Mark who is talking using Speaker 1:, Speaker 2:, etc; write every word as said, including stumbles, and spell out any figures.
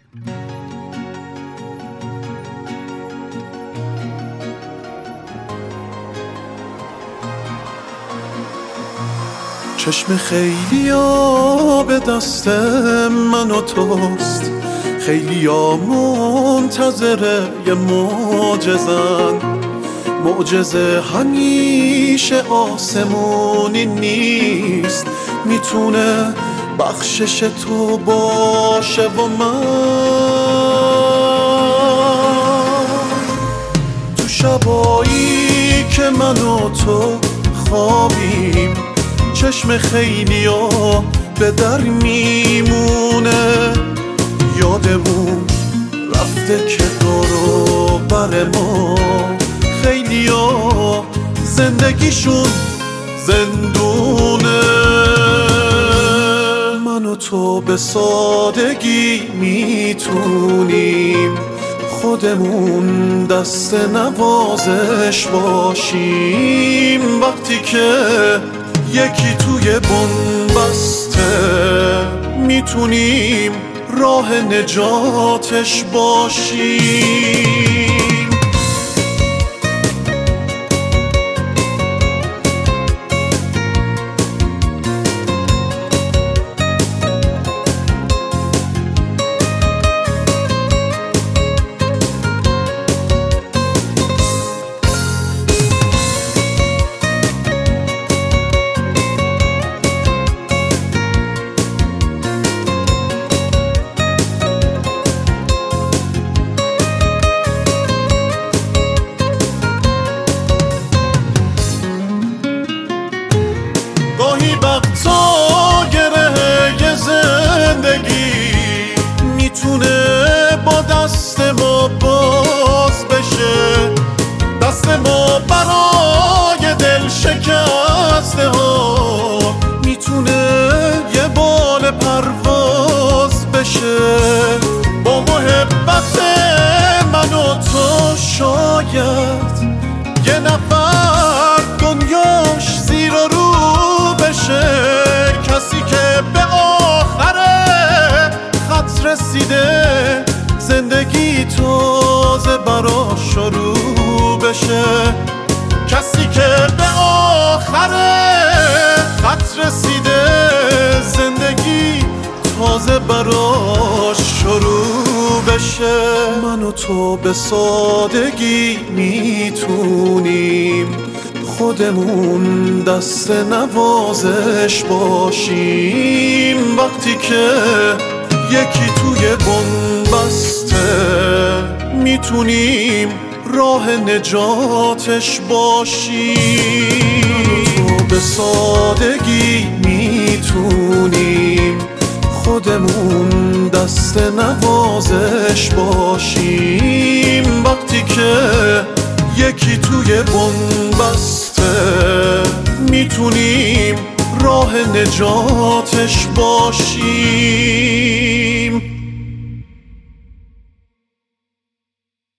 Speaker 1: چشم خیلیا به دست من و توست، خیلیا منتظر یه معجزن. معجزه همیشه آسمونی نیست، میتونه بخشش تو باشه و من تو شبایی که من و تو خوابیم، چشم خیلیا به در میمونه. یادمون رفته که دورو بر ما خیلیا زندگیشون زندونه. من و تو به سادگی میتونیم خودمون دست نوازش باشیم، وقتی که یکی توی بنبسته میتونیم راه نجاتش باشیم. گاهی وقتا گره زندگی میتونه با دست ما باز بشه، دست ما برای دل شکسته ها میتونه یه بال پرواز بشه. با محبت من و تو شاید یه نفر دنیاش زیر و رو بشه، کسی که به آخر خط رسیده زندگی تازه براش شروع بشه. کسی که به آخر خط رسیده زندگی تازه براش شروع بشه. من و تو به سادگی میتونیم خودمون دست نوازش باشیم، وقتی که یکی توی بنبسته میتونیم راه نجاتش باشیم. تو به سادگی میتونیم خودمون دست نوازش باشیم، وقتی که یکی توی بنبسته میتونیم راه نجاتش باشیم.